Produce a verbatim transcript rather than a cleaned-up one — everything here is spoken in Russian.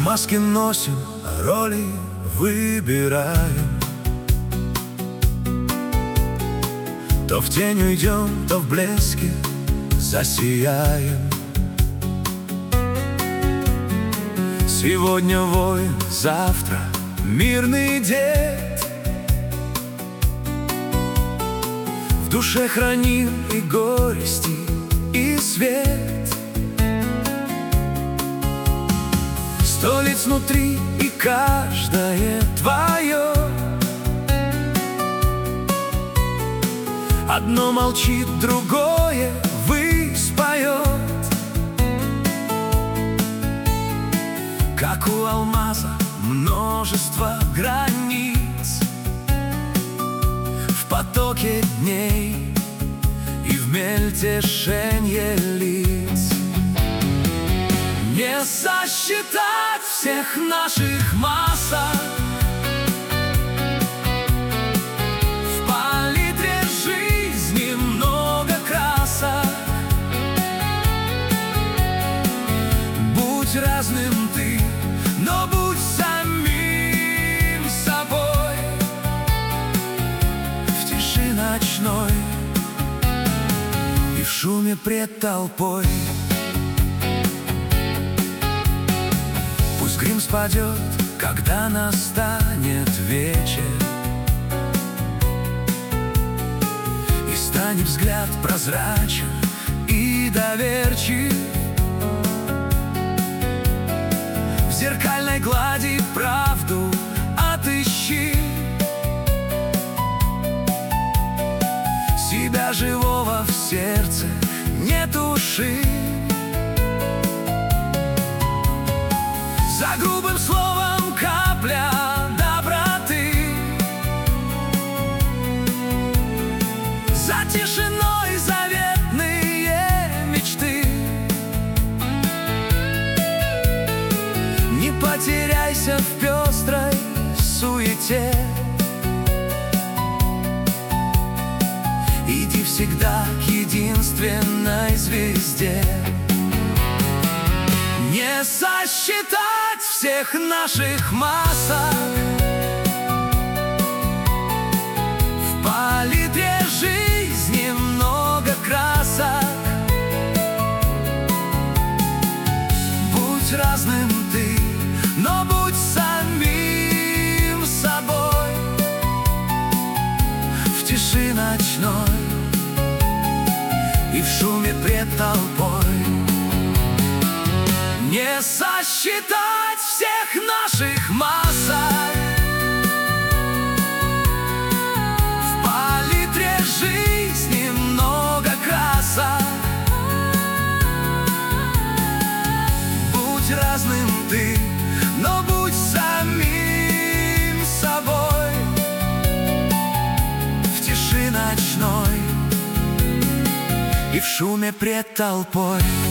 Маски носим, роли выбираем. То в тень уйдем, то в блеске засияем. Сегодня воин, завтра мирный дед. В душе храним и горести, и свет. Сто лиц внутри, и каждое твое. Одно молчит, другое ввысь поет. Как у алмаза множество границ, в потоке дней и в мельтешенье лиц. Не сосчитать всех наших масок. В палитре жизни много красок. Будь разным ты, но будь самим собой. В тиши ночной и в шуме пред толпой. Пусть грим спадет, когда настанет вечер, и станет взгляд прозрачен и доверчив. В зеркальной глади правду отыщи, себя живого в сердце не туши. За грубым словом капля доброты, за тишиной заветные мечты. Не потеряйся в пестрой суете. Иди всегда к единственной звезде. Не сосчитать всех наших масок. В палитре жизни много красок. Будь разным ты, но будь самим собой. В тиши ночной и в шуме пред толпой. Не сосчитать всех наших масок. В палитре жизни много красок. Будь разным ты, но будь самим собой. В тиши ночной и в шуме пред толпой.